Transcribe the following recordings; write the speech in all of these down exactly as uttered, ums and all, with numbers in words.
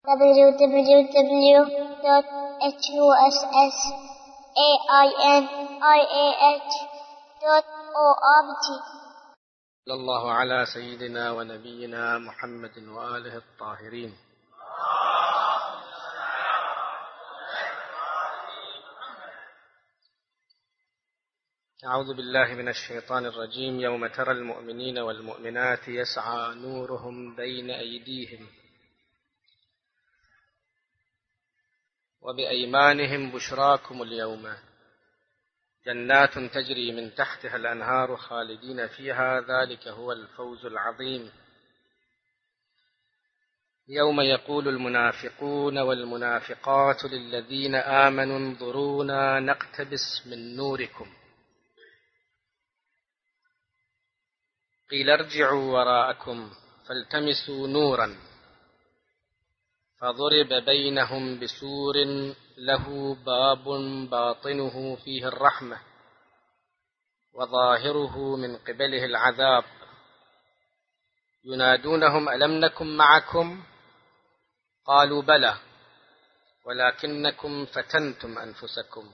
w w w dot huss ainih dot org. صلى الله على سيدنا ونبينا محمد وآله الطاهرين. أعوذ بالله من الشيطان الرجيم. يوم ترى المؤمنين والمؤمنات يسعى نورهم بين أيديهم وبأيمانهم بشراكم اليوم جنات تجري من تحتها الأنهار خالدين فيها ذلك هو الفوز العظيم. يوم يقول المنافقون والمنافقات للذين آمنوا انظرونا نقتبس من نوركم قيل ارجعوا وراءكم فالتمسوا نورا فضرب بينهم بسور له باب باطنه فيه الرحمة وظاهره من قبله العذاب ينادونهم ألم نكن معكم قالوا بلى ولكنكم فتنتم أنفسكم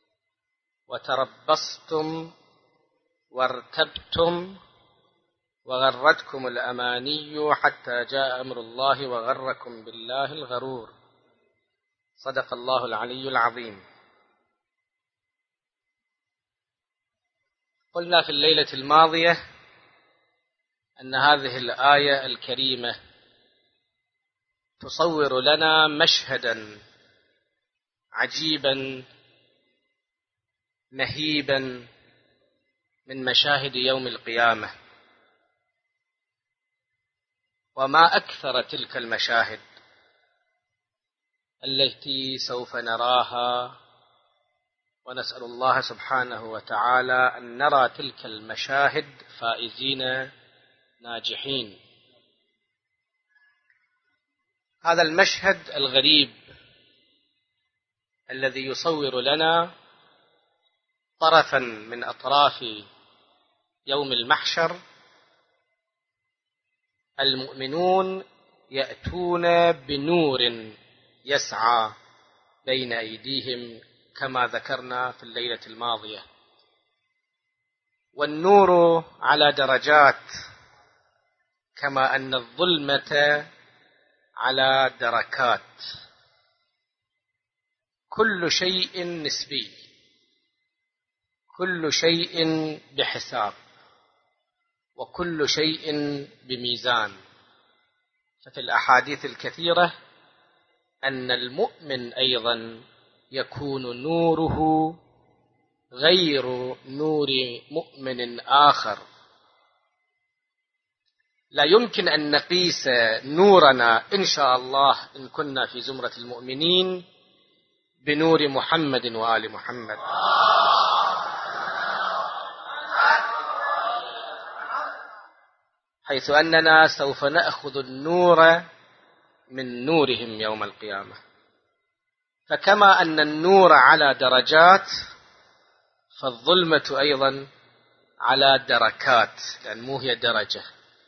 وتربصتم وارتبتم وغرتكم الأماني حتى جاء أمر الله وغركم بالله الغرور. صدق الله العلي العظيم. قلنا في الليلة الماضية أن هذه الآية الكريمة تصور لنا مشهدا عجيبا مهيبا من مشاهد يوم القيامة، وما أكثر تلك المشاهد التي سوف نراها، ونسأل الله سبحانه وتعالى أن نرى تلك المشاهد فائزين ناجحين. هذا المشهد الغريب الذي يصور لنا طرفا من أطراف يوم المحشر، المؤمنون يأتون بنور يسعى بين أيديهم كما ذكرنا في الليلة الماضية، والنور على درجات كما أن الظلمة على دركات. كل شيء نسبي، كل شيء بحساب، وكل شيء بميزان. ففي الأحاديث الكثيرة أن المؤمن أيضا يكون نوره غير نور مؤمن آخر. لا يمكن أن نقيس نورنا إن شاء الله إن كنا في زمرة المؤمنين بنور محمد وآل محمد، حيث أننا سوف نأخذ النور من نورهم يوم القيامة. فكما أن النور على درجات، فالظلمة أيضا على دركات، لأن مو هي درجة.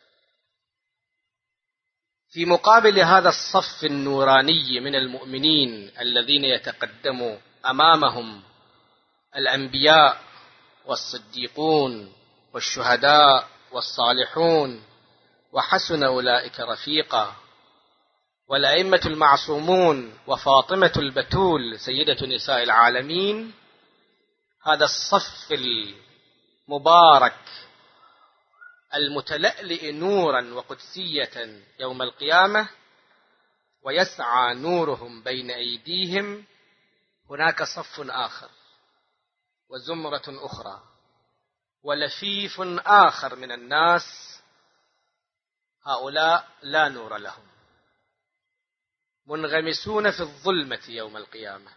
في مقابل هذا الصف النوراني من المؤمنين الذين يتقدم أمامهم الأنبياء والصديقون والشهداء والصالحون وحسن أولئك رفيقا، والأئمة المعصومون وفاطمة البتول سيدة نساء العالمين، هذا الصف المبارك المتلألئ نورا وقدسية يوم القيامة ويسعى نورهم بين أيديهم، هناك صف آخر وزمرة أخرى ولفيف آخر من الناس، هؤلاء لا نور لهم، منغمسون في الظلمة يوم القيامة.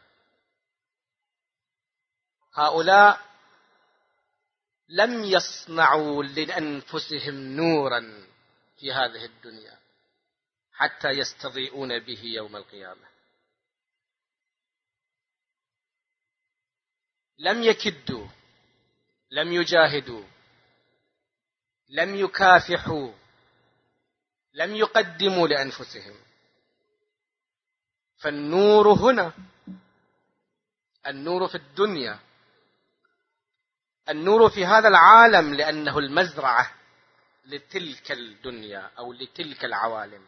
هؤلاء لم يصنعوا لأنفسهم نورا في هذه الدنيا حتى يستضيئون به يوم القيامة. لم يكدوا، لم يجاهدوا، لم يكافحوا، لم يقدموا لأنفسهم، فالنور هنا، النور في الدنيا، النور في هذا العالم، لأنه المزرعة لتلك الدنيا أو لتلك العوالم.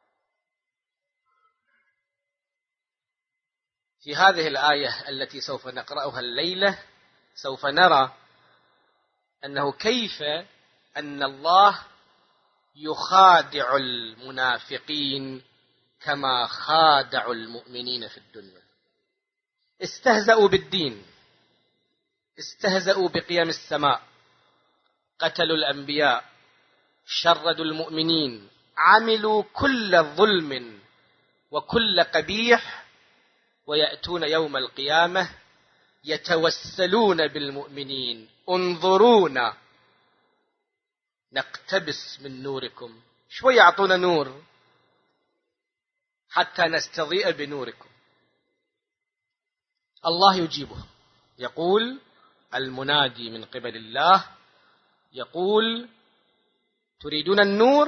في هذه الآية التي سوف نقرأها الليلة سوف نرى أنه كيف أن الله يخادع المنافقين كما خادعوا المؤمنين في الدنيا. استهزأوا بالدين، استهزأوا بقيم السماء، قتلوا الأنبياء، شردوا المؤمنين، عملوا كل ظلم وكل قبيح، ويأتون يوم القيامة يتوسلون بالمؤمنين: انظرونا نقتبس من نوركم، شوي يعطونا نور حتى نستضيء بنوركم. الله يجيبه، يقول المنادي من قبل الله، يقول: تريدون النور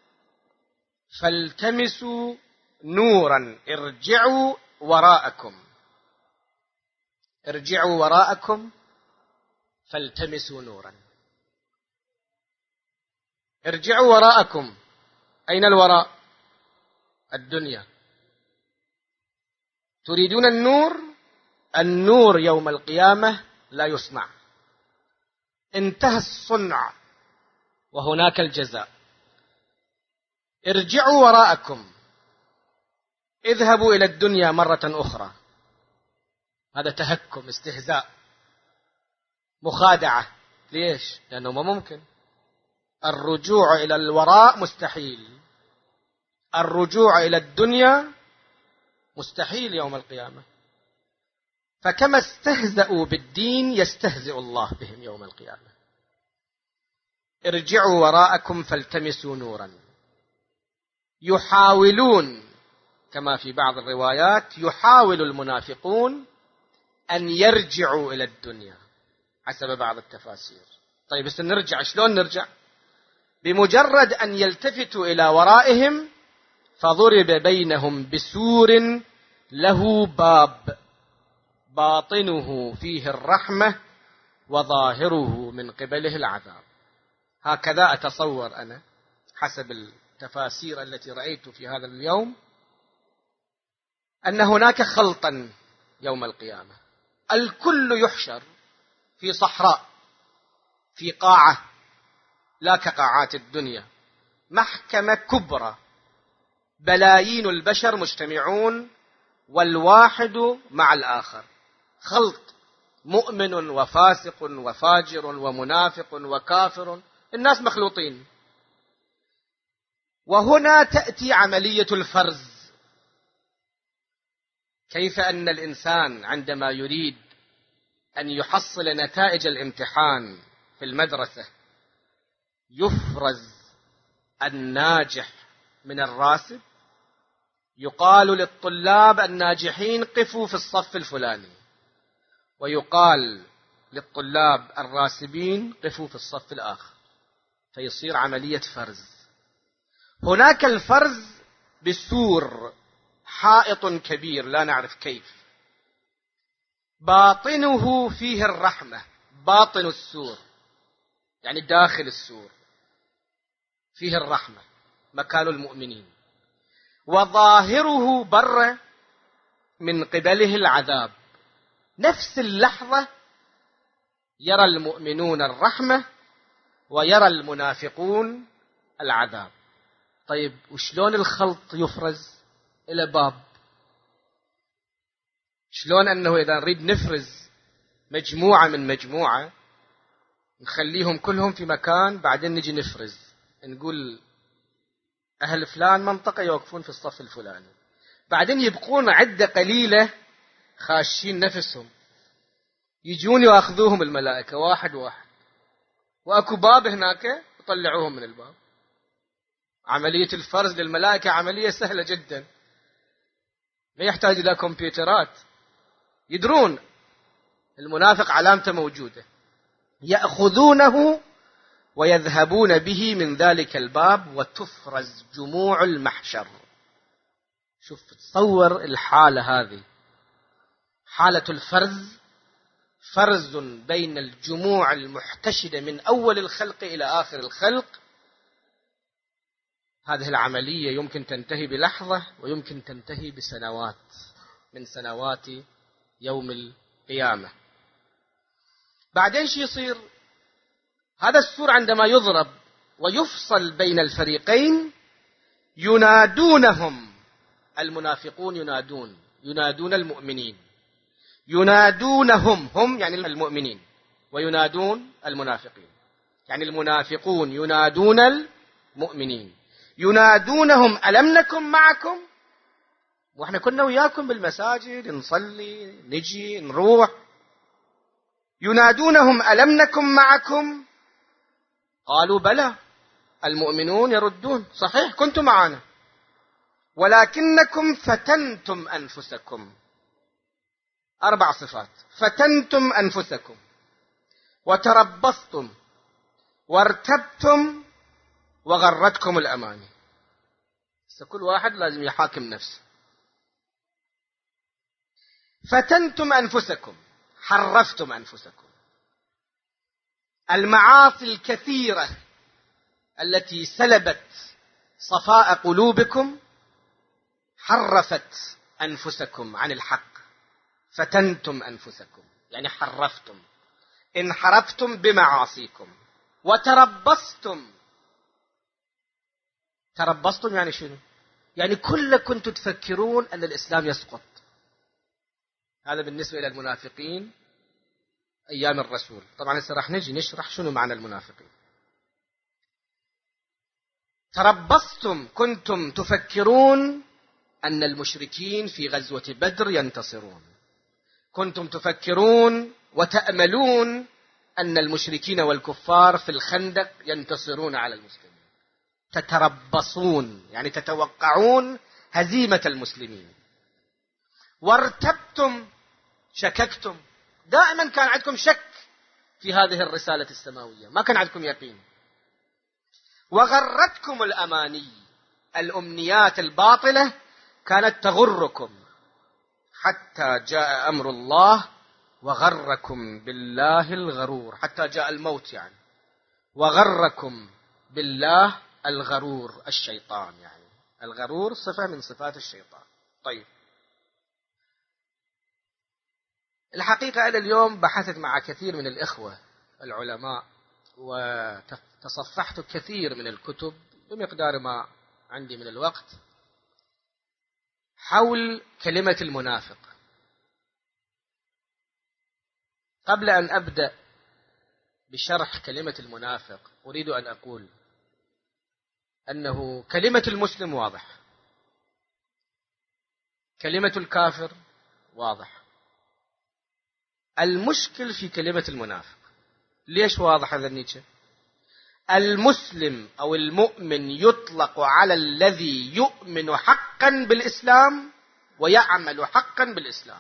فالتمسوا نورا، ارجعوا وراءكم، ارجعوا وراءكم فالتمسوا نورا. ارجعوا وراءكم، أين الوراء؟ الدنيا. تريدون النور، النور يوم القيامة لا يصنع، انتهى الصنع وهناك الجزاء. ارجعوا وراءكم، اذهبوا إلى الدنيا مرة أخرى. هذا تهكم، استهزاء، مخادعة. ليش؟ لأنه ما ممكن الرجوع إلى الوراء، مستحيل. الرجوع إلى الدنيا مستحيل يوم القيامة. فكما استهزأوا بالدين يستهزئ الله بهم يوم القيامة. ارجعوا وراءكم فالتمسوا نورا. يحاولون، كما في بعض الروايات يحاول المنافقون أن يرجعوا إلى الدنيا حسب بعض التفاسير. طيب بس نرجع، شلون نرجع؟ بمجرد أن يلتفتوا إلى ورائهم فضرب بينهم بسور له باب باطنه فيه الرحمة وظاهره من قبله العذاب. هكذا أتصور أنا حسب التفاسير التي رأيت في هذا اليوم، أن هناك خلطا يوم القيامة. الكل يحشر في صحراء، في قاعة لا كقاعات الدنيا، محكمة كبرى، بلايين البشر مجتمعون والواحد مع الآخر، خلط، مؤمن وفاسق وفاجر ومنافق وكافر، الناس مخلوطين. وهنا تأتي عملية الفرز. كيف أن الإنسان عندما يريد أن يحصل نتائج الامتحان في المدرسة يفرز الناجح من الراسب، يقال للطلاب الناجحين قفوا في الصف الفلاني، ويقال للطلاب الراسبين قفوا في الصف الآخر، فيصير عملية فرز. هناك الفرز بسور، حائط كبير لا نعرف كيف، باطنه فيه الرحمة، باطن السور يعني داخل السور فيه الرحمة، مكان المؤمنين، وظاهره بر من قبله العذاب. نفس اللحظة يرى المؤمنون الرحمة ويرى المنافقون العذاب. طيب وشلون الخلط يفرز إلى باب؟ شلون أنه إذا نريد نفرز مجموعة من مجموعة نخليهم كلهم في مكان، بعدين نجي نفرز نقول أهل فلان منطقة يوقفون في الصف الفلاني، بعدين يبقون عدة قليلة خاشين نفسهم، يجون يأخذوهم الملائكة واحد واحد، وأكو باب هناك يطلعوهم من الباب. عملية الفرز للملائكة عملية سهلة جدا، ما يحتاج إلى كمبيوترات، يدرون المنافق علامته موجودة، يأخذونه ويذهبون به من ذلك الباب وتفرز جموع المحشر. شوف تصور الحالة هذه، حالة الفرز، فرز بين الجموع المحتشدة من أول الخلق إلى آخر الخلق. هذه العملية يمكن تنتهي بلحظة ويمكن تنتهي بسنوات من سنوات يوم القيامة. بعدين شو يصير؟ هذا السور عندما يضرب ويفصل بين الفريقين ينادونهم، المنافقون ينادون ينادون المؤمنين، ينادونهم هم يعني المؤمنين، وينادون المنافقين يعني المنافقون ينادون المؤمنين، ينادونهم ألم نكن معكم؟ وإحنا كنا وياكم بالمساجد نصلي نجي نروح. ينادونهم ألم نكن معكم؟ قالوا بلى. المؤمنون يردون صحيح كنتم معنا ولكنكم فتنتم أنفسكم. أربع صفات: فتنتم أنفسكم، وتربصتم، وارتبتم، وغرتكم الأماني. كل واحد لازم يحاكم نفسه. فتنتم أنفسكم، حرفتم أنفسكم. المعاصي الكثيرة التي سلبت صفاء قلوبكم حرفت أنفسكم عن الحق. فتنتم أنفسكم يعني حرفتم، انحرفتم بمعاصيكم. وتربصتم، تربصتم يعني شنو؟ يعني كل كنتم تفكرون أن الإسلام يسقط. هذا بالنسبة إلى المنافقين أيام الرسول. طبعا هسه راح نجي نشرح شنو معنى المنافقين. تربصتم، كنتم تفكرون أن المشركين في غزوة بدر ينتصرون، كنتم تفكرون وتأملون أن المشركين والكفار في الخندق ينتصرون على المسلمين. تتربصون يعني تتوقعون هزيمة المسلمين. وارتبتم، شككتم، دائما كان عندكم شك في هذه الرسالة السماوية، ما كان عندكم يقين. وغرتكم الأماني، الأمنيات الباطلة كانت تغركم حتى جاء أمر الله وغركم بالله الغرور، حتى جاء الموت يعني. وغركم بالله الغرور، الشيطان يعني. الغرور صفة من صفات الشيطان. طيب، الحقيقة أنا اليوم بحثت مع كثير من الإخوة العلماء وتصفحت كثير من الكتب بمقدار ما عندي من الوقت حول كلمة المنافق. قبل أن أبدأ بشرح كلمة المنافق أريد أن أقول أنه كلمة المسلم واضح، كلمة الكافر واضح. المشكل في كلمة المنافق. ليش واضح هذا النيتشه؟ المسلم أو المؤمن يطلق على الذي يؤمن حقا بالإسلام ويعمل حقا بالإسلام.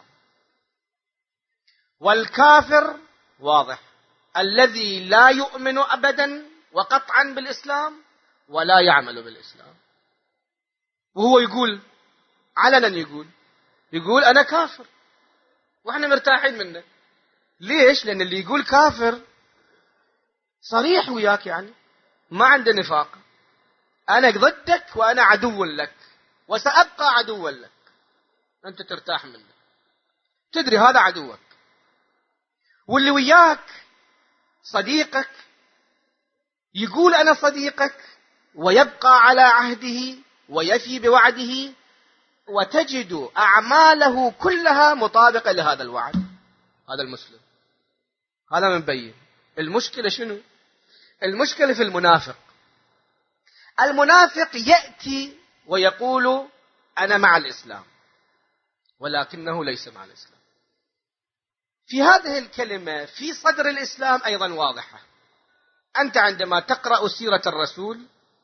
والكافر واضح، الذي لا يؤمن أبدا وقطعا بالإسلام ولا يعمل بالإسلام. وهو يقول علنا، يقول يقول أنا كافر وإحنا مرتاحين منه. ليش؟ لأن اللي يقول كافر صريح وياك، يعني ما عنده نفاق. أنا ضدك وأنا عدو لك وسأبقى عدوا لك، أنت ترتاح منه، تدري هذا عدوك. واللي وياك صديقك يقول أنا صديقك ويبقى على عهده ويفي بوعده، وتجد أعماله كلها مطابقة لهذا الوعد. هذا المسلم، هذا مبين. المشكلة شنو؟ المشكلة في المنافق. المنافق يأتي ويقول أنا مع الإسلام ولكنه ليس مع الإسلام. في هذه الكلمة في صدر الإسلام أيضا واضحة. أنت عندما تقرأ سيرة الرسول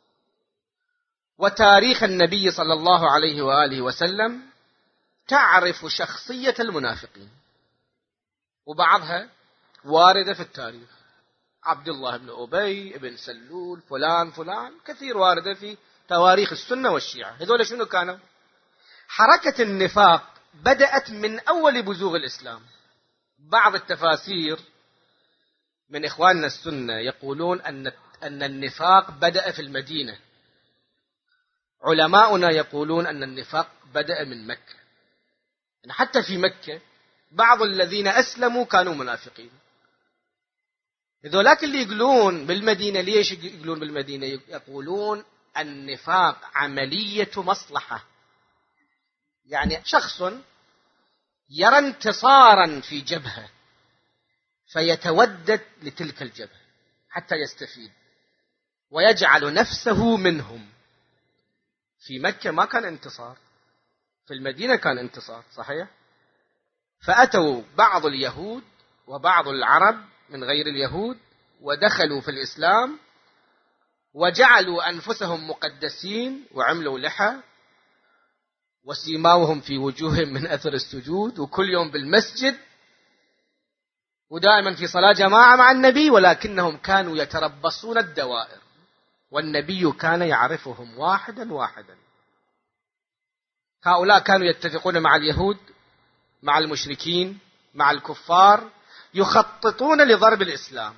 وتاريخ النبي صلى الله عليه وآله وسلم تعرف شخصية المنافقين، وبعضها واردة في التاريخ. عبد الله بن أبي بن سلول، فلان فلان، كثير واردة في تواريخ السنة والشيعة. هذول شنو كانوا؟ حركة النفاق بدأت من أول بزوغ الإسلام. بعض التفاسير من إخواننا السنة يقولون أن أن النفاق بدأ في المدينة. علماؤنا يقولون أن النفاق بدأ من مكة. يعني حتى في مكة بعض الذين أسلموا كانوا منافقين. ذولاك اللي يقولون بالمدينة، ليش يقولون بالمدينة؟ يقولون النفاق عملية مصلحة. يعني شخص يرى انتصارا في جبهة فيتودد لتلك الجبهة حتى يستفيد ويجعل نفسه منهم. في مكة ما كان انتصار، في المدينة كان انتصار، صحيح؟ فأتوا بعض اليهود وبعض العرب من غير اليهود ودخلوا في الإسلام وجعلوا أنفسهم مقدسين وعملوا لحى وسيماوهم في وجوههم من أثر السجود، وكل يوم بالمسجد ودائما في صلاة جماعة مع النبي، ولكنهم كانوا يتربصون الدوائر والنبي كان يعرفهم واحدا واحدا. هؤلاء كانوا يتفقون مع اليهود، مع المشركين، مع الكفار، يخططون لضرب الإسلام.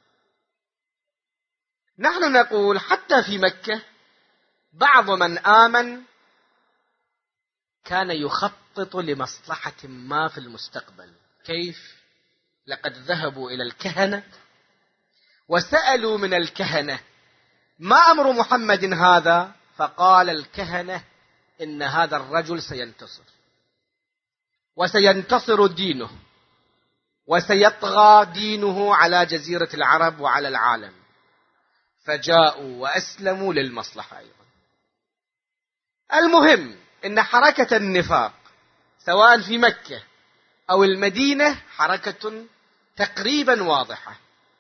نحن نقول حتى في مكة بعض من آمن كان يخطط لمصلحة ما في المستقبل. كيف؟ لقد ذهبوا إلى الكهنة وسألوا من الكهنة ما أمر محمد هذا؟ فقال الكهنة إن هذا الرجل سينتصر وسينتصر دينه وسيطغى دينه على جزيرة العرب وعلى العالم. فجاءوا وأسلموا للمصلحة أيضا. المهم إن حركة النفاق سواء في مكة أو المدينة حركة تقريبا واضحة.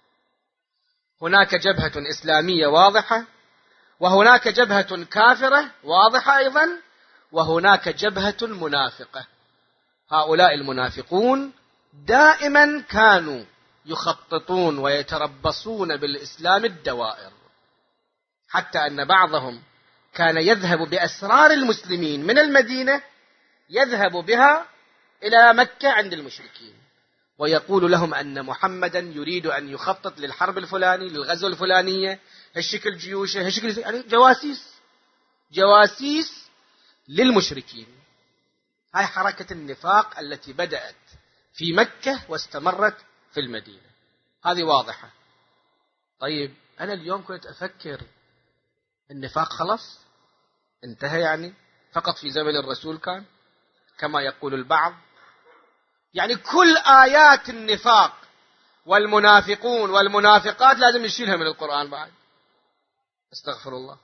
هناك جبهة إسلامية واضحة، وهناك جبهة كافرة واضحة أيضا، وهناك جبهة منافقة. هؤلاء المنافقون دائما كانوا يخططون ويتربصون بالإسلام الدوائر، حتى أن بعضهم كان يذهب بأسرار المسلمين من المدينة، يذهب بها إلى مكة عند المشركين ويقول لهم أن محمدا يريد أن يخطط للحرب الفلاني، للغزو الفلانية، هالشكل جيوشه، هالشكل، يعني جواسيس جواسيس للمشركين. هاي حركة النفاق التي بدأت في مكة واستمرت في المدينة. هذه واضحة. طيب أنا اليوم كنت أفكر النفاق خلص انتهى، يعني فقط في زمن الرسول كان كما يقول البعض، يعني كل آيات النفاق والمنافقون والمنافقات لازم نشيلها من القرآن بعد. استغفر الله.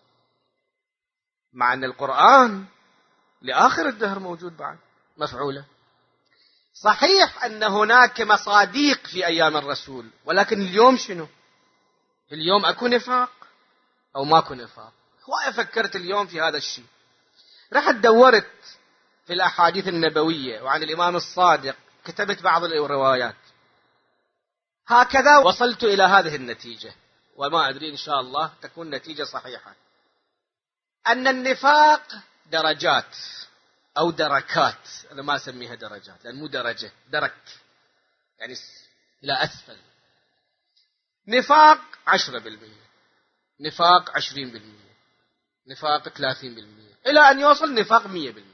مع أن القرآن لآخر الدهر موجود بعد مفعولة. صحيح أن هناك مصاديق في أيام الرسول، ولكن اليوم شنو؟ اليوم أكو نفاق أو ماكو نفاق؟ هواية فكرت اليوم في هذا الشيء. رحت دورت في الأحاديث النبوية وعن الإمام الصادق، كتبت بعض الروايات، هكذا وصلت إلى هذه النتيجة، وما أدري إن شاء الله تكون نتيجة صحيحة، أن النفاق درجات أو دركات. أنا ما أسميها درجات لأن مو درجة، درك يعني إلى أسفل. نفاق عشرة بالمئة، نفاق عشرين بالمئة، نفاق ثلاثين بالمئة، إلى أن يوصل نفاق مية بالمئة.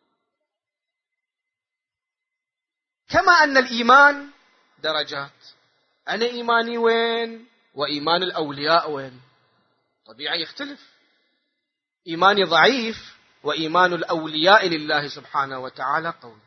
كما أن الإيمان درجات. أنا إيماني وين وإيمان الأولياء وين؟ طبيعي يختلف. إيماني ضعيف وإيمان الأولياء لله سبحانه وتعالى قوي.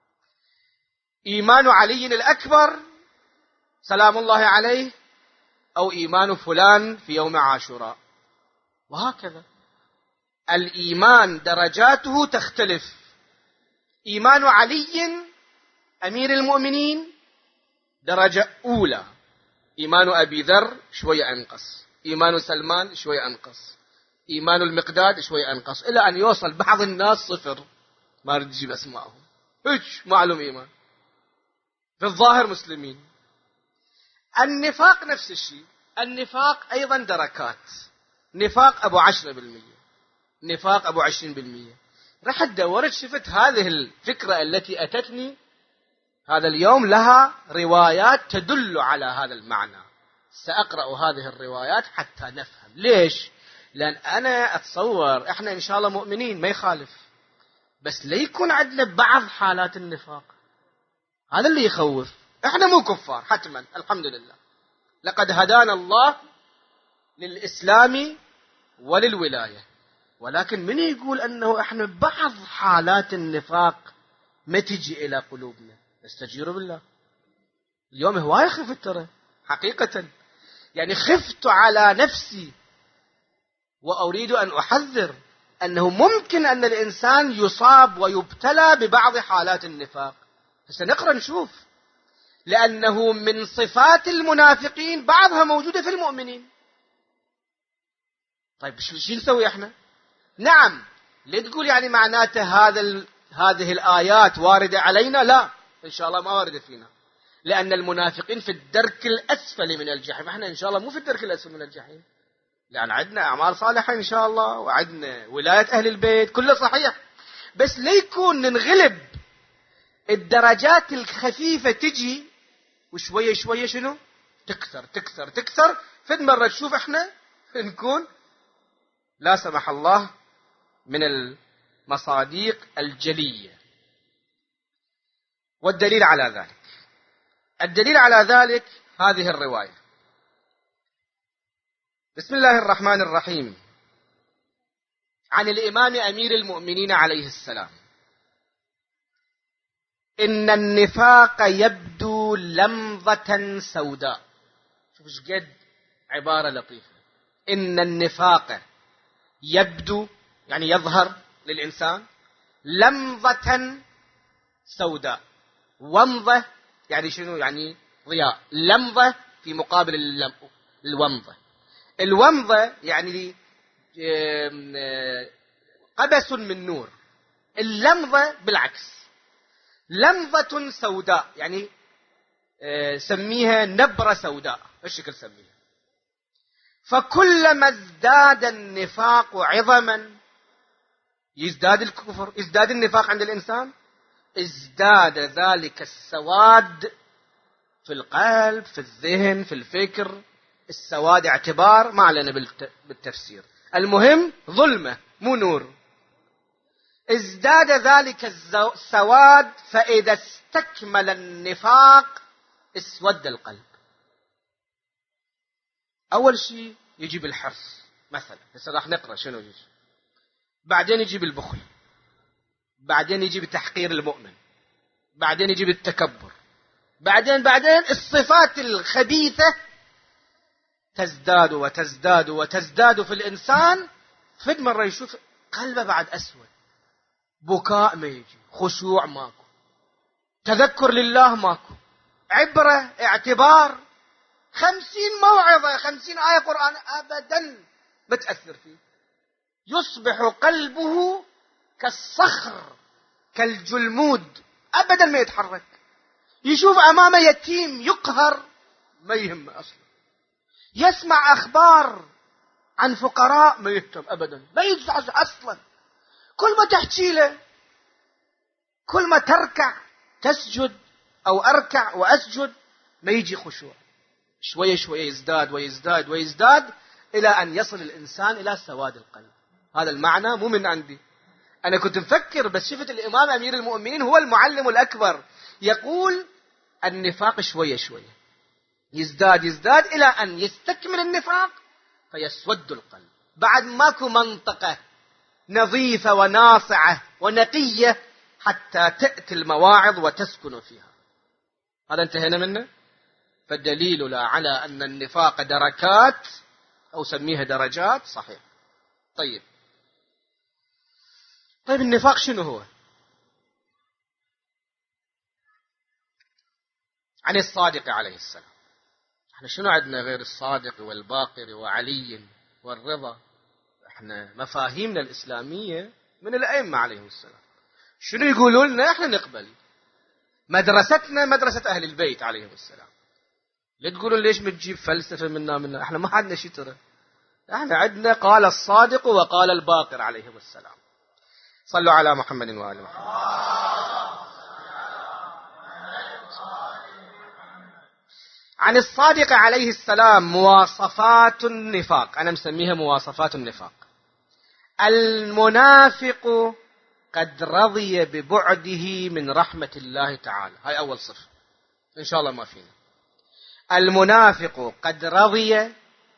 إيمان علي الأكبر سلام الله عليه أو إيمان فلان في يوم عاشوراء، وهكذا. الإيمان درجاته تختلف. إيمان علي أمير المؤمنين درجة أولى، إيمان أبي ذر شوية أنقص، إيمان سلمان شوية أنقص، إيمان المقداد شوية أنقص، إلى أن يوصل بعض الناس صفر، ما رد تجيب أسمائهم، إيش معلوم إيمان، في الظاهر مسلمين. النفاق نفس الشيء. النفاق أيضا دركات. نفاق أبو عشرة بالمية، نفاق أبو عشرين بالمية. رحت دورت شفت هذه الفكرة التي أتتني هذا اليوم لها روايات تدل على هذا المعنى. سأقرأ هذه الروايات حتى نفهم ليش. لأن أنا أتصور إحنا إن شاء الله مؤمنين ما يخالف، بس ليكون عندنا بعض حالات النفاق، هذا اللي يخوف. إحنا مو كفار حتما الحمد لله، لقد هدانا الله للإسلام وللولاية، ولكن من يقول أنه إحنا بعض حالات النفاق ما تجي إلى قلوبنا؟ استجيروا بالله. اليوم هواية خفت ترى حقيقة، يعني خفت على نفسي وأريد أن أحذر أنه ممكن أن الإنسان يصاب ويبتلى ببعض حالات النفاق. سنقرأ نشوف، لأنه من صفات المنافقين بعضها موجودة في المؤمنين. طيب شو نسوي احنا؟ نعم، لا تقول يعني معناته هذا ال... هذه الآيات واردة علينا، لا إن شاء الله ما واردة فينا، لأن المنافقين في الدرك الأسفل من الجحيم. احنا إن شاء الله مو في الدرك الأسفل من الجحيم، لأن عندنا أعمال صالحة إن شاء الله، وعندنا ولاية أهل البيت، كله صحيح، بس ليكون ننغلب الدرجات الخفيفة تجي وشوية شوية شنو تكثر تكثر تكثر. فد مرة تشوف احنا نكون لا سمح الله من المصاديق الجلية. والدليل على ذلك الدليل على ذلك هذه الرواية. بسم الله الرحمن الرحيم. عن الإمام أمير المؤمنين عليه السلام: إن النفاق يبدو لمضة سوداء. شوف ايش قد عبارة لطيفة. إن النفاق يبدو يعني يظهر للإنسان لمضة سوداء. ومضة يعني شنو؟ يعني ضياء. لمضة في مقابل الومضة. الومضة يعني قبس من نور، اللمضة بالعكس لمضة سوداء، يعني سميها نبرة سوداء، الشكل سميها. فكلما ازداد النفاق عظما، يزداد الكفر، يزداد النفاق عند الإنسان، ازداد ذلك السواد في القلب، في الذهن، في الفكر. السواد اعتبار ما علينا بالتفسير، المهم ظلمة مو نور. ازداد ذلك السواد، فإذا استكمل النفاق اسود القلب. أول شيء يجيب الحرص مثلا، هسه راح نقرأ شنو يجي. بعدين يجيب البخل، بعدين يجيب تحقير المؤمن، بعدين يجيب التكبر، بعدين بعدين الصفات الخبيثة تزداد وتزداد وتزداد في الإنسان. فد مرة يشوف قلبه بعد أسود، بكاء ما يجي، خشوع ماكو، تذكر لله ماكو، عبرة اعتبار، خمسين موعظة خمسين آية قرآن أبدا بتأثر فيه. يصبح قلبه كالصخر كالجلمود، أبدا ما يتحرك. يشوف أمامه يتيم يقهر ما يهمه أصلا، يسمع أخبار عن فقراء ما يهتم أبدا، ما يزعج أصلا. كل ما تحكي له، كل ما تركع تسجد أو أركع وأسجد، ما يجي خشوع. شوية شوية يزداد ويزداد ويزداد إلى أن يصل الإنسان إلى سواد القلب. هذا المعنى مو من عندي، أنا كنت مفكر، بس شفت الإمام أمير المؤمنين هو المعلم الأكبر يقول النفاق شوية شوية يزداد يزداد إلى أن يستكمل النفاق فيسود القلب. بعد ماكو منطقة نظيفة وناصعة ونقية حتى تأتي المواعظ وتسكن فيها. هذا انتهينا منه. فالدليل لا على أن النفاق دركات أو سميها درجات صحيح. طيب طيب النفاق شنو هو؟ عن الصادق عليه السلام. احنا شنو عندنا غير الصادق والباقر وعلي والرضا؟ احنا مفاهيمنا الإسلامية من الأئمة عليهم السلام. شنو يقولوا لنا احنا نقبل. مدرستنا مدرسة أهل البيت عليهم السلام. لا تقولون ليش بتجيب فلسفة منا منا، احنا ما عندنا شيء ترى. احنا عندنا قال الصادق وقال الباقر عليهم السلام. صلوا على محمد وآل محمد. عن الصادق عليه السلام مواصفات النفاق، أنا مسميها مواصفات النفاق. المنافق قد رضي ببعده من رحمة الله تعالى، هاي أول صفة إن شاء الله ما فينا. المنافق قد رضي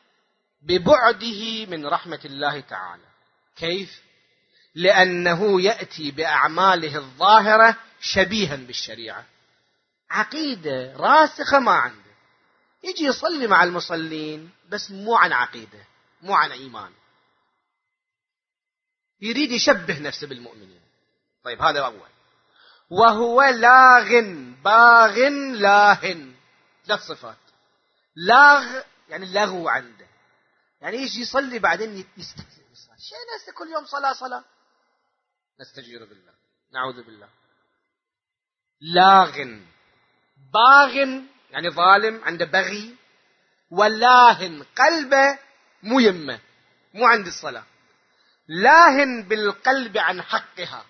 ببعده من رحمة الله تعالى. كيف؟ لأنه يأتي بأعماله الظاهرة شبيها بالشريعة، عقيدة راسخة ما عنده، يجي يصلي مع المصلين بس مو عن عقيدة، مو عن إيمان، يريد يشبه نفسه بالمؤمنين. طيب هذا أول. وهو لاغ باغ لاهن، ثلاث صفات. لاغ يعني اللغو عنده، يعني يجي يصلي بعدين يستهزئ بالصلاة. شيء ناس كل يوم صلاة صلاة، نستجير بالله، نعوذ بالله. لاغ باغ يعني ظالم، عنده بغي. ولاهن قلبه مو يمه، مو عند الصلاة، لاهن بالقلب عن حقها،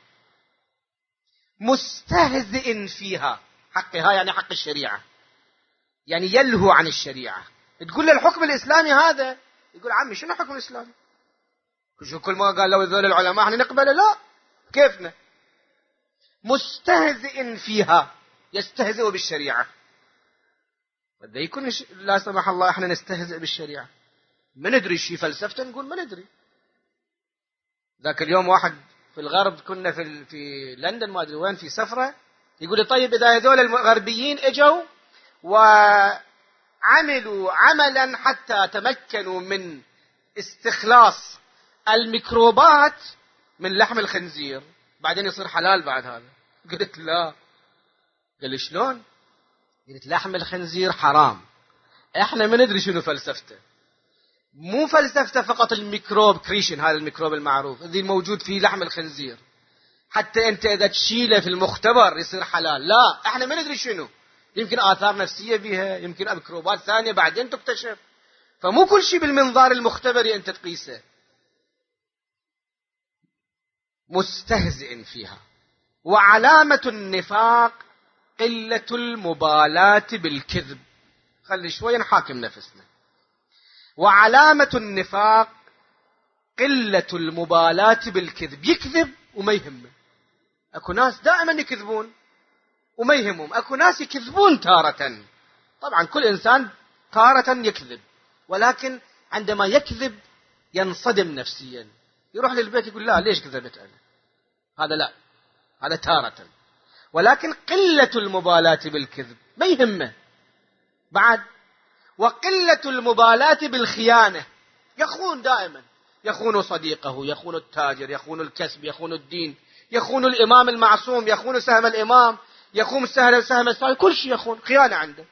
مستهزئ فيها. حقها يعني حق الشريعة، يعني يلهو عن الشريعة. تقول له الحكم الإسلامي هذا، يقول عمي شنو الحكم الإسلامي؟ شو كل ما قال لو ذول العلماء احنا نقبله؟ لا، كيفنا؟ مستهزئ فيها، يستهزئ بالشريعة. بدأ يكون لا سمح الله احنا نستهزئ بالشريعة، ما ندري شي فلسفته، نقول ما ندري. ذاك اليوم واحد في الغرب، كنا في في لندن ما ادري وين في سفرة، يقول لي طيب اذا هذول الغربيين اجوا وعملوا عملا حتى تمكنوا من استخلاص الميكروبات من لحم الخنزير، بعدين يصير حلال بعد هذا؟ قلت لا. قال لي شلون؟ قلت لحم الخنزير حرام، احنا ما ندري شنو فلسفته. مو فلسفته فقط الميكروب كريشن، هذا الميكروب المعروف الذي موجود في لحم الخنزير، حتى انت اذا تشيله في المختبر يصير حلال. لا، احنا ما ندري شنو، يمكن آثار نفسية بها، يمكن ميكروبات ثانية بعدين تكتشف. فمو كل شيء بالمنظار المختبري انت تقيسه. مستهزئ فيها. وعلامة النفاق قلة المبالاة بالكذب. خلي شوي نحاكم نفسنا. وعلامة النفاق قلة المبالاة بالكذب، يكذب وما يهمه. اكو ناس دائما يكذبون وما يهمهم، اكو ناس يكذبون تارة. طبعا كل انسان تارة يكذب، ولكن عندما يكذب ينصدم نفسيا، يروح للبيت يقول لا ليش كذبت انا؟ هذا لا، هذا تارة. ولكن قلة المبالاة بالكذب ما يهمه بعد. وقلة المبالاة بالخيانة، يخون دائما، يخون صديقه، يخون التاجر، يخون الكسب، يخون الدين، يخون الإمام المعصوم، يخون سهم الإمام، يخون سهم سهم السائل، كل شيء يخون، خيانة عنده.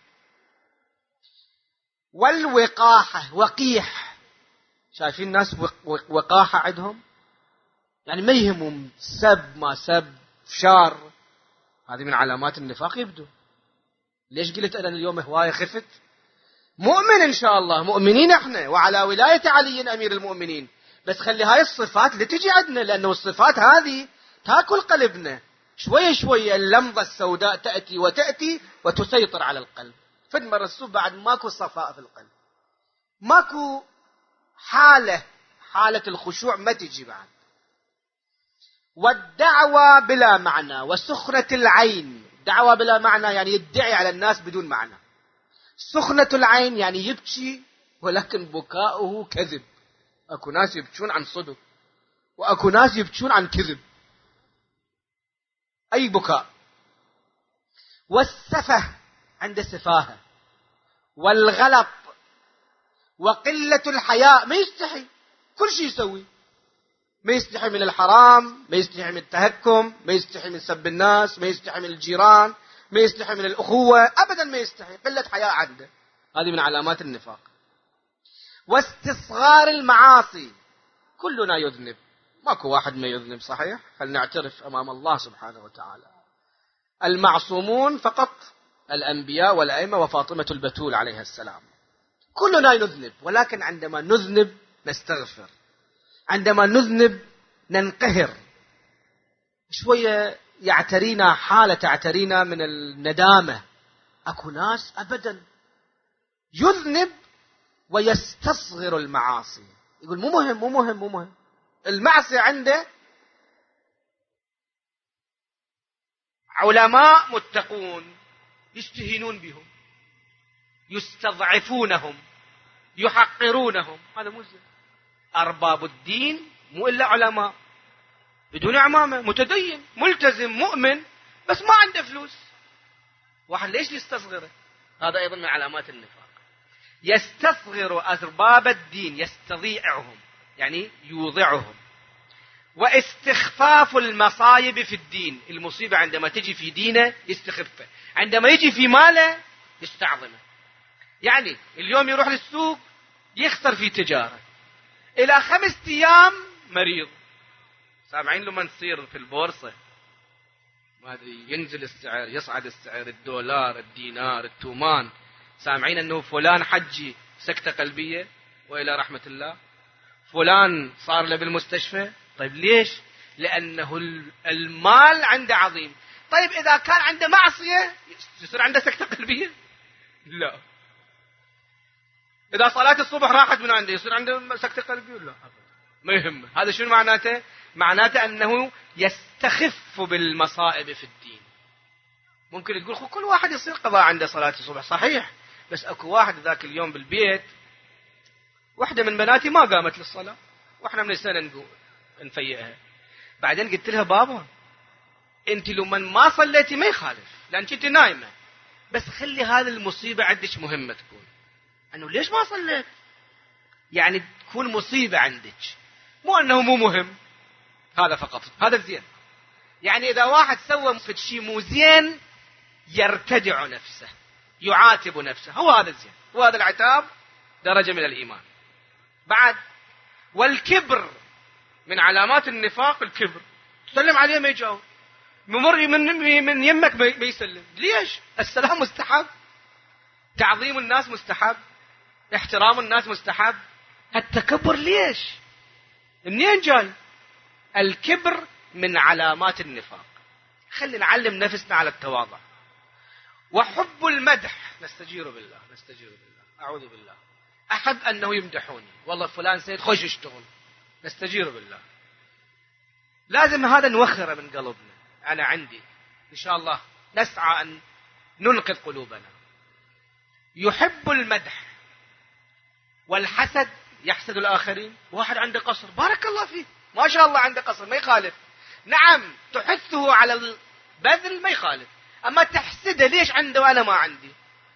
والوقاحة، وقيح، شايفين الناس وقاحة عندهم، يعني ما يهمهم سب ما سب فشار. هذه من علامات النفاق يبدو. ليش قلت أنا اليوم هواية خفت؟ مؤمن إن شاء الله، مؤمنين احنا وعلى ولاية علي أمير المؤمنين، بس خلي هاي الصفات اللي تجي عندنا، لأنه الصفات هذه تاكل قلبنا شوية شوية. اللمضة السوداء تأتي وتأتي وتسيطر على القلب. فد مرة الصوب بعد ماكو صفاء في القلب، ماكو حالة حالة الخشوع ما تجي بعد. والدعوة بلا معنى وسخرة العين. دعوة بلا معنى يعني يدعي على الناس بدون معنى. سخنة العين يعني يبكي ولكن بكاؤه كذب. اكو ناس يبكون عن صدق، واكو ناس يبكون عن كذب، اي بكاء. والسفه، عند سفاهة. والغلط. وقلة الحياء، ما يستحي، كل شيء يسوي، ما يستحي من الحرام، ما يستحي من التهكم، ما يستحي من سب الناس، ما يستحي من الجيران، ما يستحي من الأخوة، أبدا ما يستحي، قلة حياء عنده. هذه من علامات النفاق. واستصغار المعاصي، كلنا يذنب، ماكو واحد ما يذنب، صحيح؟ فلنعترف أمام الله سبحانه وتعالى. المعصومون فقط الأنبياء والأئمة وفاطمة البتول عليها السلام. كلنا نذنب، ولكن عندما نذنب نستغفر، عندما نذنب ننقهر، شوية يعترينا حالة تعترينا من الندامة. أكو ناس أبدا يذنب ويستصغر المعاصي، يقول مو مهم مو مهم مو مهم. المعصية عنده علماء متقون يستهينون بهم، يستضعفونهم، يحقرونهم. هذا مو زين. أرباب الدين مو إلا علماء بدون عمامة، متدين ملتزم مؤمن بس ما عنده فلوس. واحد ليش يستصغره؟ هذا أيضا من علامات النفاق. يستصغر أرباب الدين، يستضيعهم يعني يوضعهم. واستخفاف المصايب في الدين، المصيبة عندما تجي في دينه يستخفه، عندما يجي في ماله يستعظمه. يعني اليوم يروح للسوق يخسر في تجارة، إلى خمسة أيام مريض. سامعين لما نصير في البورصة ما أدري ينزل السعر يصعد السعر، الدولار الدينار التومان، سامعين أنه فلان حجي سكتة قلبية وإلى رحمة الله، فلان صار له بالمستشفى. طيب ليش؟ لأنه المال عنده عظيم. طيب إذا كان عنده معصية يصير عنده سكتة قلبية؟ لا. إذا صلاة الصبح راحت من عنده يصير عنده سكتة قلبية؟ لا ما يهمه. هذا شنو معناته؟ معناته أنه يستخف بالمصائب في الدين. ممكن تقول كل واحد يصير قضاء عنده صلاة الصبح، صحيح، بس أكو واحد ذاك اليوم بالبيت واحدة من بناتي ما قامت للصلاة، وإحنا من السنة نقول نفيئها. بعدين قلت لها بابا أنت لما ما صليتي ما يخالف لأن كنت نايمة، بس خلي هذه المصيبة عندك مهمة تكون. أنه ليش ما صليت؟ يعني تكون مصيبة عندك، مو أنه مو مهم. هذا فقط، هذا زين. يعني إذا واحد سوى شيء مو زين يرتدع نفسه، يعاتب نفسه، هو هذا الزين، وهذا العتاب درجة من الإيمان. بعد والكبر من علامات النفاق، الكبر. تسلم عليه ما يجاوب، ممر من من يمك ما يسلم. ليش؟ السلام مستحب، تعظيم الناس مستحب، احترام الناس مستحب. التكبر ليش؟ منين جاي؟ الكبر من علامات النفاق. خلي نعلم نفسنا على التواضع. وحب المدح، نستجير بالله نستجير بالله أعوذ بالله. أحب أنه يمدحوني، والله فلان سيد خوش يشتغل، نستجير بالله. لازم هذا نوخره من قلبنا. أنا عندي إن شاء الله نسعى أن ننقذ قلوبنا. يحب المدح. والحسد، يحسد الآخرين. واحد عنده قصر، بارك الله فيه، ما شاء الله عنده قصر، ما يخالف. نعم تحثه على البذل ما يخالف، أما تحسده ليش عنده وأنا ما عندي؟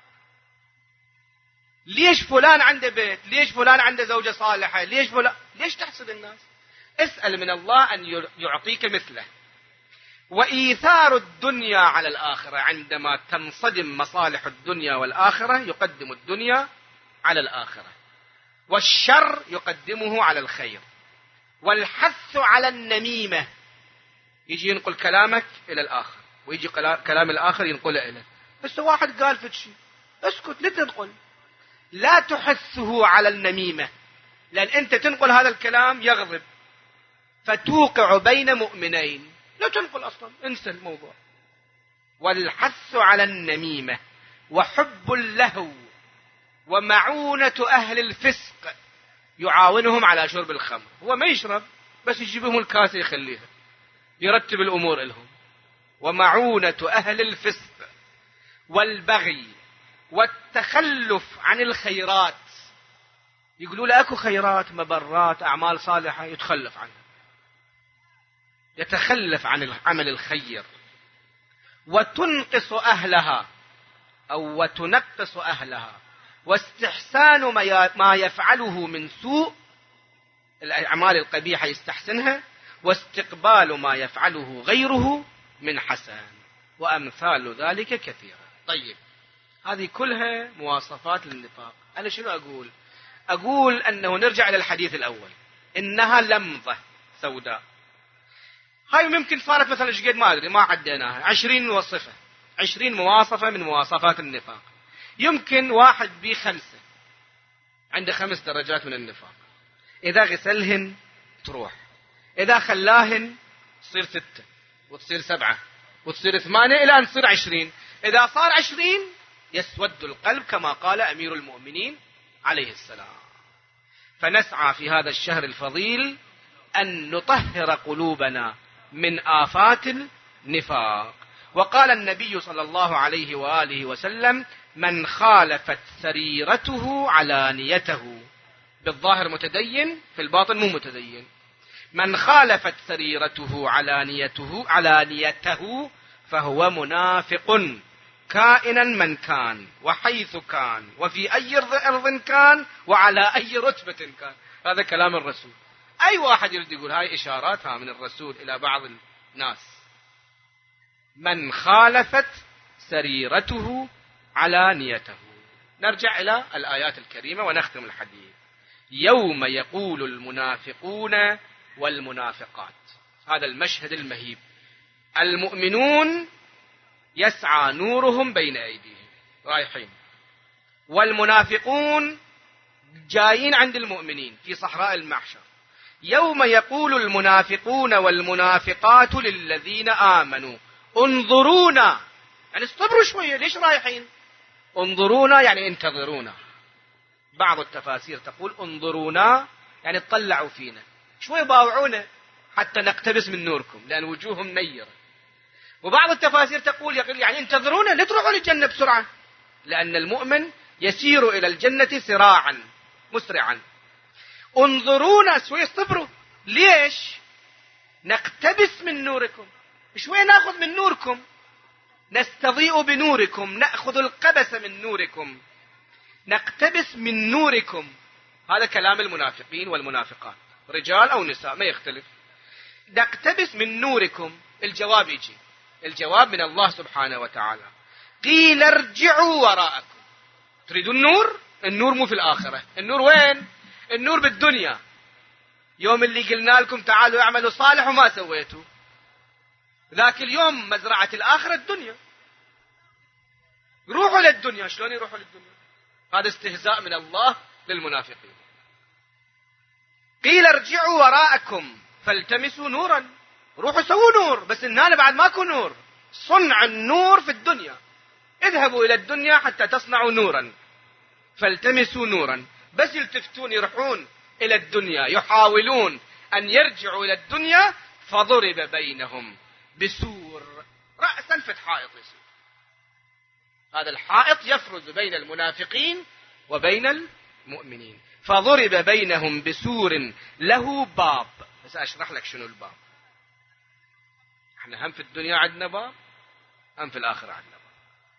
ليش فلان عنده بيت؟ ليش فلان عنده زوجة صالحة؟ ليش فلان؟ ليش تحسد الناس؟ اسأل من الله أن يعطيك مثله. وإيثار الدنيا على الآخرة، عندما تنصدم مصالح الدنيا والآخرة يقدم الدنيا على الآخرة، والشر يقدمه على الخير. والحث على النميمة، يجي ينقل كلامك إلى الآخر ويجي كلام الآخر ينقله إليه. بس واحد قال في شيء اسكت لا تنقل، لا تحثه على النميمة، لأن أنت تنقل هذا الكلام يغضب فتوقع بين مؤمنين. لا تنقل أصلا، انسى الموضوع. والحث على النميمة. وحب اللهو ومعونة أهل الفسق، يعاونهم على شرب الخمر. هو ما يشرب بس يجيبهم الكاسة يخليها، يرتب الأمور لهم. ومعونة أهل الفسق. والبغي والتخلف عن الخيرات، يقولوا له أكو خيرات مبرات أعمال صالحة يتخلف عنها، يتخلف عن العمل الخير. وتنقص أهلها أو وتنقص أهلها. واستحسان ما يفعله من سوء، الأعمال القبيحة يستحسنها. واستقبال ما يفعله غيره من حسن. وأمثال ذلك كثيرة. طيب هذه كلها مواصفات للنفاق. أنا شنو أقول؟ أقول أنه نرجع إلى الحديث الأول، إنها لمضة سوداء. هاي ممكن صارت مثلا شقد ما أدري ما عديناها عشرين وصفة، عشرين مواصفة من مواصفات النفاق. يمكن واحد بي خمسة، عنده خمس درجات من النفاق. إذا غسلهن تروح، إذا خلاهن تصير ستة، وتصير سبعة وتصير ثمانية إلى أن تصير عشرين. إذا صار عشرين يسود القلب كما قال أمير المؤمنين عليه السلام. فنسعى في هذا الشهر الفضيل أن نطهر قلوبنا من آفات النفاق. وقال النبي صلى الله عليه وآله وسلم: من خالفت سريرته علانيته. بالظاهر متدين، في الباطن مو متدين. من خالفت سريرته علانيته علانيته فهو منافق، كائنا من كان وحيث كان وفي أي أرض كان وعلى أي رتبة كان. هذا كلام الرسول. أي واحد يريد يقول هاي إشاراتها من الرسول إلى بعض الناس. من خالفت سريرته علانيته. نرجع إلى الآيات الكريمة ونختم الحديث. يوم يقول المنافقون والمنافقات، هذا المشهد المهيب. المؤمنون يسعى نورهم بين أيديهم رايحين، والمنافقون جايين عند المؤمنين في صحراء المحشر. يوم يقول المنافقون والمنافقات للذين آمنوا انظرونا، يعني استبروا شوية، ليش رايحين؟ انظرونا يعني انتظرونا. بعض التفاسير تقول انظرونا يعني اطلعوا فينا شوية، باوعونا حتى نقتبس من نوركم لأن وجوههم نيرة. وبعض التفاسير تقول يعني انتظرونا لا تروحوا للجنة بسرعة، لأن المؤمن يسير إلى الجنة سراعا مسرعا. انظرونا شوية اصبروا، ليش؟ نقتبس من نوركم، شوية ناخذ من نوركم، نستضيء بنوركم، نأخذ القبس من نوركم، نقتبس من نوركم. هذا كلام المنافقين والمنافقات، رجال أو نساء ما يختلف. نقتبس من نوركم. الجواب يجي، الجواب من الله سبحانه وتعالى: قيل ارجعوا وراءكم. تريدون النور؟ النور مو في الآخرة، النور وين؟ النور بالدنيا. يوم اللي قلنا لكم تعالوا اعملوا صالح وما سويتوا، ذاك اليوم مزرعة الآخرة الدنيا. روحوا للدنيا. شلون يروحوا للدنيا؟ هذا استهزاء من الله للمنافقين. قيل ارجعوا وراءكم فالتمسوا نورا. روحوا سووا نور، بس إننا بعد ماكو نور. صنع النور في الدنيا، اذهبوا إلى الدنيا حتى تصنعوا نورا. فالتمسوا نورا، بس يلتفتون يروحون إلى الدنيا، يحاولون أن يرجعوا إلى الدنيا. فضرب بينهم بسور، رأسا فتح حائط يصير. هذا الحائط يفرز بين المنافقين وبين المؤمنين. فضرب بينهم بسور له باب. بس أشرح لك شنو الباب. احنا هم في الدنيا عندنا باب، هم في الآخرة عندنا باب.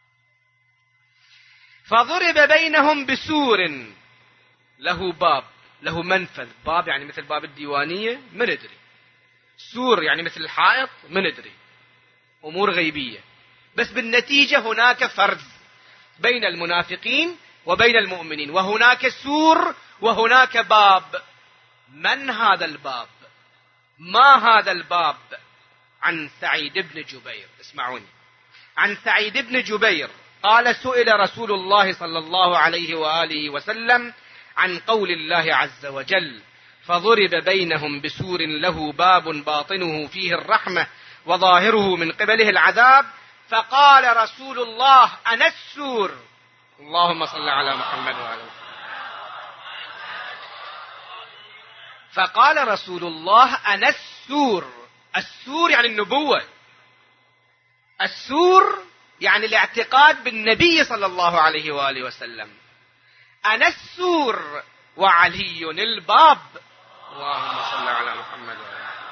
فضرب بينهم بسور له باب، له منفذ. باب يعني مثل باب الديوانية، ما ندري. سور يعني مثل الحائط، ما ندري. أمور غيبية. بس بالنتيجة هناك فرز بين المنافقين وبين المؤمنين، وهناك سور وهناك باب. من هذا الباب؟ ما هذا الباب؟ عن سعيد بن جبير. اسمعوني. عن سعيد بن جبير قال: سئل رسول الله صلى الله عليه وآله وسلم عن قول الله عز وجل: فضرب بينهم بسور له باب باطنه فيه الرحمة وظاهره من قبله العذاب. فقال رسول الله: أنا السور. اللهم صل على محمد وعلى محمد. فقال رسول الله: أنا السور. السور يعني النبوة. السور يعني الاعتقاد بالنبي صلى الله عليه وآله وسلم. أنا السور وعلي الباب. اللهم صل على محمد وعلى محمد.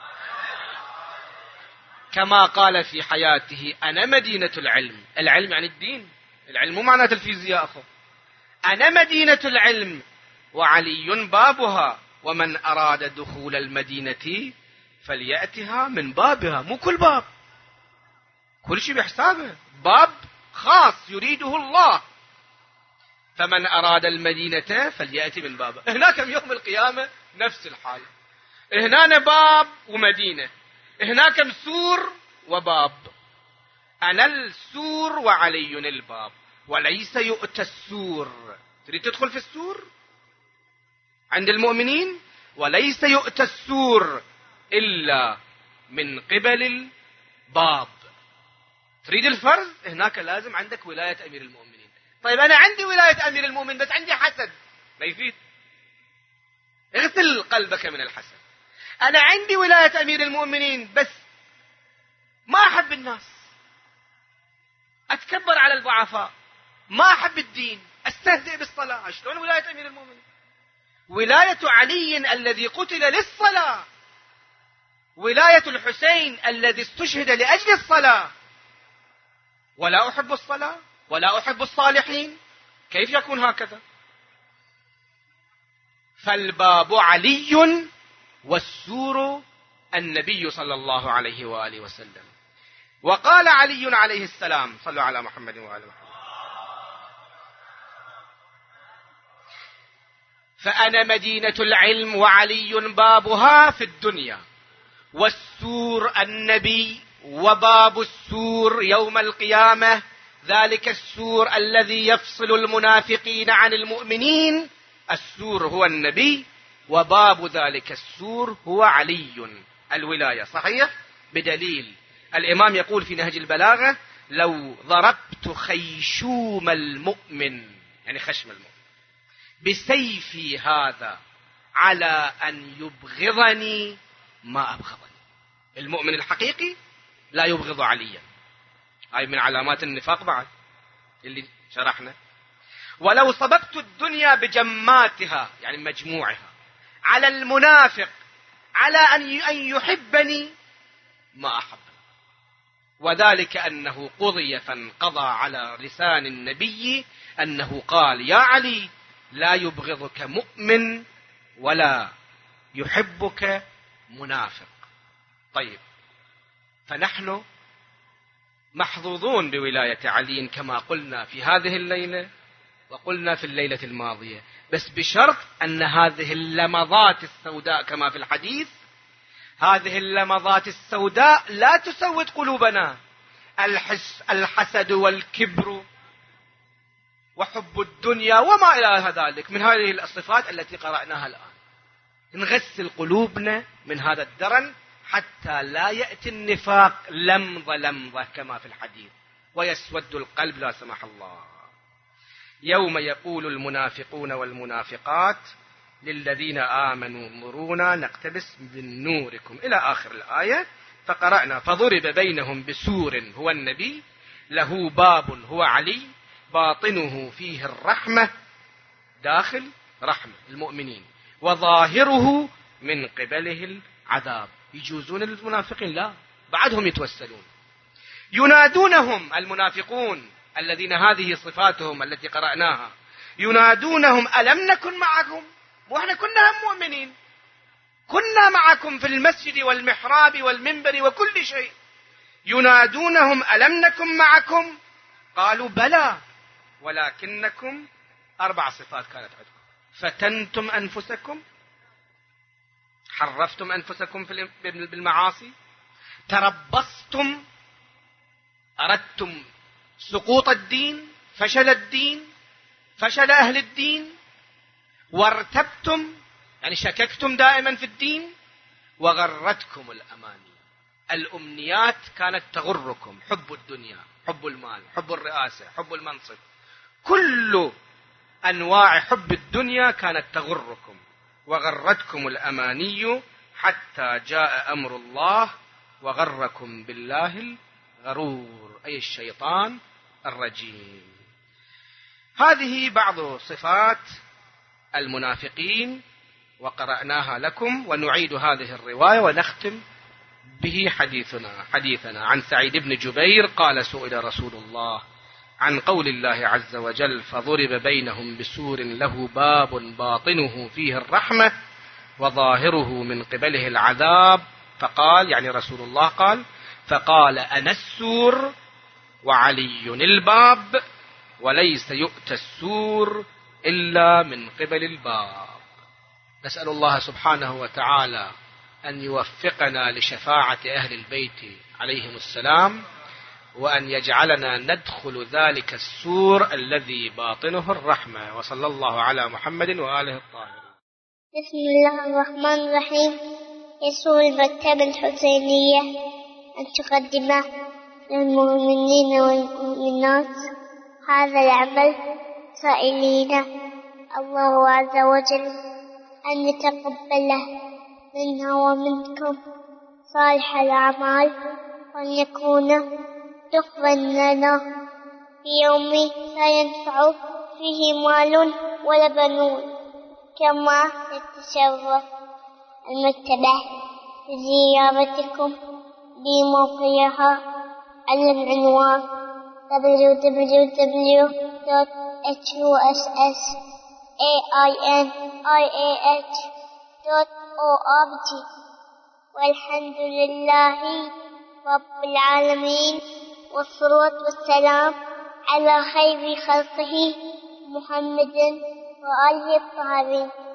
كما قال في حياته: أنا مدينة العلم. العلم يعني الدين، العلم مو معناته الفيزياء أخو. أنا مدينة العلم وعلي بابها، ومن أراد دخول المدينة فليأتها من بابها. مو كل باب، كل شيء بحسابه. باب خاص يريده الله. فمن أراد المدينة فليأتي من بابها. هناك يوم القيامة نفس الحال. هنا باب ومدينة، هناك سور وباب. أنا السور وعلي الباب، وليس يؤتى السور. تريد تدخل في السور عند المؤمنين؟ وليس يؤتى السور إلا من قبل باب. تريد الفرض، هناك لازم عندك ولاية أمير المؤمنين. طيب أنا عندي ولاية أمير المؤمنين بس عندي حسد، ما يفيد. اغسل قلبك من الحسد. أنا عندي ولاية أمير المؤمنين بس ما أحب الناس، أتكبر على الضعفاء، ما أحب الدين، أستهزئ بالصلاة. شلون ولاية أمير المؤمنين؟ ولاية علي الذي قتل للصلاة، ولاية الحسين الذي استشهد لأجل الصلاة، ولا أحب الصلاة ولا أحب الصالحين، كيف يكون هكذا؟ فالباب علي والسور النبي صلى الله عليه وآله وسلم. وقال علي عليه السلام، صلوا على محمد وآل محمد: فأنا مدينة العلم وعلي بابها في الدنيا، والسور النبي، وباب السور يوم القيامة ذلك السور الذي يفصل المنافقين عن المؤمنين. السور هو النبي، وباب ذلك السور هو علي. الولاية صحيح، بدليل الإمام يقول في نهج البلاغة: لو ضربت خيشوم المؤمن، يعني خشم المؤمن، بسيفي هذا على أن يبغضني ما أبغضني. المؤمن الحقيقي لا يبغض عليا، هاي من علامات النفاق بعد اللي شرحنا. ولو صببت الدنيا بجماتها، يعني مجموعها، على المنافق على أن يحبني ما أحبني، وذلك أنه قضي فانقضى على لسان النبي أنه قال: يا علي، لا يبغضك مؤمن ولا يحبك منافق. طيب، فنحن محظوظون بولاية علي كما قلنا في هذه الليلة وقلنا في الليلة الماضية، بس بشرط أن هذه اللمضات السوداء كما في الحديث، هذه اللمضات السوداء لا تسود قلوبنا. الحس الحسد والكبر وحب الدنيا وما إلى ذلك من هذه الصفات التي قرأناها الآن، نغسل قلوبنا من هذا الدرن حتى لا يأتي النفاق لمضة لمضة كما في الحديث ويسود القلب لا سمح الله. يوم يقول المنافقون والمنافقات للذين آمنوا انظرونا نقتبس من نوركم إلى آخر الآية. فقرأنا: فضرب بينهم بسور هو النبي، له باب هو علي، باطنه فيه الرحمة، داخل رحمة المؤمنين، وظاهره من قبله العذاب. يجوزون المنافقين؟ لا، بعدهم يتوسلون. ينادونهم المنافقون الذين هذه صفاتهم التي قرأناها، ينادونهم: ألم نكن معكم؟ وإحنا كنا هم مؤمنين، كنا معكم في المسجد والمحراب والمنبر وكل شيء. ينادونهم: ألم نكن معكم؟ قالوا: بلى ولكنكم، أربع صفات كانت عندكم: فتنتم أنفسكم، حرفتم أنفسكم بالمعاصي، تربصتم، أردتم سقوط الدين، فشل الدين، فشل أهل الدين، وارتبتم، يعني شككتم دائما في الدين، وغرتكم الأماني. الأمنيات كانت تغركم، حب الدنيا، حب المال، حب الرئاسة، حب المنصب، كل أنواع حب الدنيا كانت تغركم، وغرتكم الأماني حتى جاء أمر الله وغركم بالله الغرور، أي الشيطان الرجيم. هذه بعض صفات المنافقين وقرأناها لكم، ونعيد هذه الرواية ونختم به حديثنا حديثنا عن سعيد بن جبير قال: سئل رسول الله عن قول الله عز وجل: فضرب بينهم بسور له باب باطنه فيه الرحمة وظاهره من قبله العذاب، فقال، يعني رسول الله قال، فقال: أنا السور وعلي الباب، وليس يؤتى السور إلا من قبل الباب. نسأل الله سبحانه وتعالى أن يوفقنا لشفاعة أهل البيت عليهم السلام، وأن يجعلنا ندخل ذلك السور الذي باطنه الرحمة. وصلى الله على محمد وآله الطاهرين. بسم الله الرحمن الرحيم. يسور المكتبة الحسينية أن تقدم للمؤمنين والمؤمنات هذا العمل سائلين الله عز وجل أن يتقبله منا ومنكم صالح الأعمال وأن يكون تقبل لنا في يوم لا ينفع فيه مال ولا بنون. كما يتشرف المكتبة بزيارتكم بموقعها على العنوان دبليو دبليو دبليو دوت إتش يو إس إس إيه آي إن آي إيه إتش دوت أو آر جي. والحمد لله رب العالمين، والصلاة والسلام على خير خلقه محمد وآله الطاهرين.